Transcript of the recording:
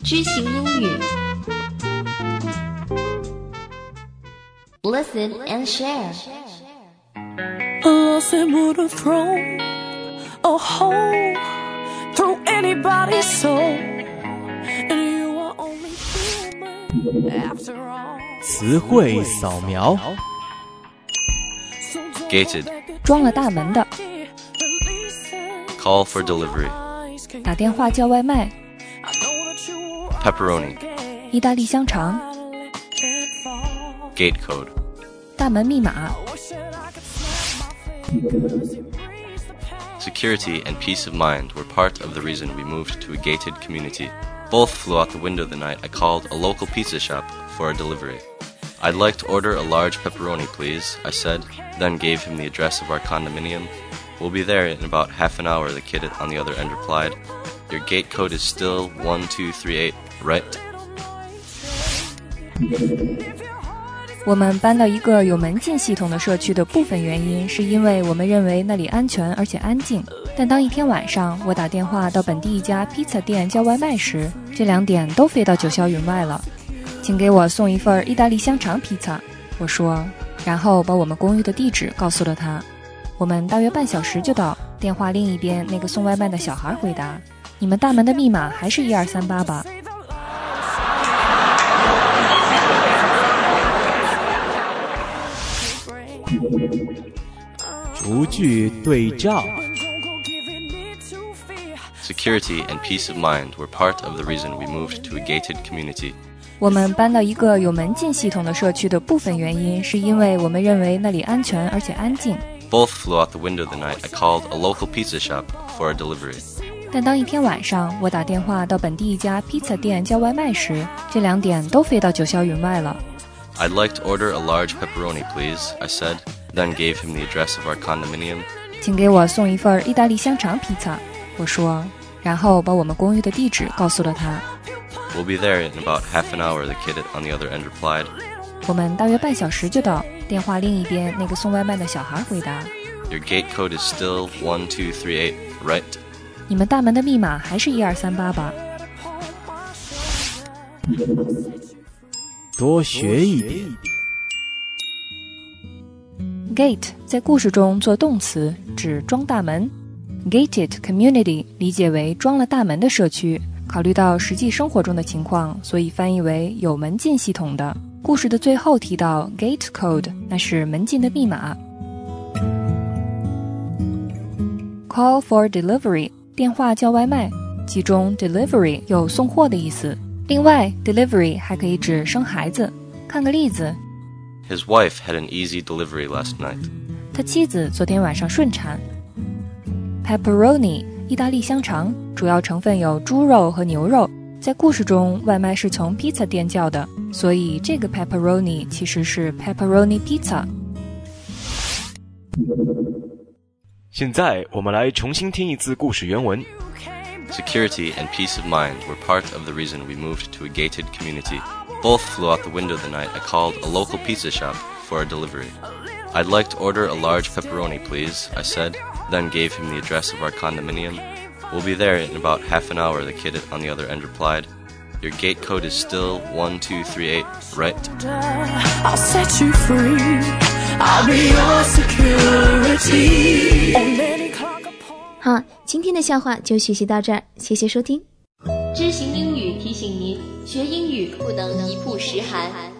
知行英语 Listen and share. A loss it would have thrown a hole through anybody's soul, and you are only human after all. 词汇扫描 Gated. 装了大门的， Call for delivery. 打电话叫外卖， Pepperoni. 意大利香肠， Gate code. 大门密码， Security and peace of mind were part of the reason we moved to a gated community. Both flew out the window the night I called a local pizza shop for a delivery. I'd like to order a large pepperoni, please, I said, then gave him the address of our condominium. We'll be there in about half an hour, the kid on the other end replied. Your gate code is still 1238, right? 我们搬到一个有门禁系统的社区的部分原因是因为我们认为那里安全而且安静。但当一天晚上我打电话到本地一家披萨店叫外卖时，这两点都飞到九霄云外了。请给我送一份意大利香肠披萨，我说，然后把我们公寓的地址告诉了他。我们大约半小时就到，电话另一边那个送外卖的小孩回答，你们大门的密码还是1238吧。 逐句对照 Security and peace of mind were part of the reason we moved to a gated community. 我们搬到一个有门禁系统的社区的部分原因是因为我们认为那里安全而且安静。 Both flew out the window the night I called a local pizza shop for a delivery. 但当一天晚上我打电话到本地一家披萨店叫外卖时，这两点都飞到九霄云外了。 I'd like to order a large pepperoni, please, I said, then gave him the address of our condominium. 请给我送一份意大利香肠披萨，我说，然后把我们公寓的地址告诉了他。 We'll be there in about half an hour, the kid on the other end replied. 我们大约半小时就到，电话另一边那个送外卖的小孩回答， Your gate code is still 1238, right? 你们大门的密码还是1238吧。 多学一点 Gate 在故事中做动词，指装大门。Gated community 理解为装了大门的社区，考虑到实际生活中的情况，所以翻译为有门禁系统的。故事的最后提到 gate code， 那是门禁的密码。Call for delivery 电话叫外卖，其中 delivery 有送货的意思。另外 delivery 还可以指生孩子。看个例子， His wife had an easy delivery last night. 他妻子昨天晚上顺产。Pepperoni 意大利香肠，主要成分有猪肉和牛肉。在故事中，外卖是从披萨店叫的，所以这个 pepperoni 其实是 pepperoni pizza。 现在我们来重新听一次故事原文。 Security and peace of mind were part of the reason we moved to a gated community. Both flew out the window the night I called a local pizza shop for a delivery. I'd like to order a large pepperoni, please, I said, then gave him the address of our condominium. We'll be there in about half an hour, the kid on the other end replied. Your gate code is still 1238, right? I'll set you free. I'll be your security. 好，今天的笑话就学习到这儿，谢谢收听。知行英语提醒您，学英语不能一曝十寒。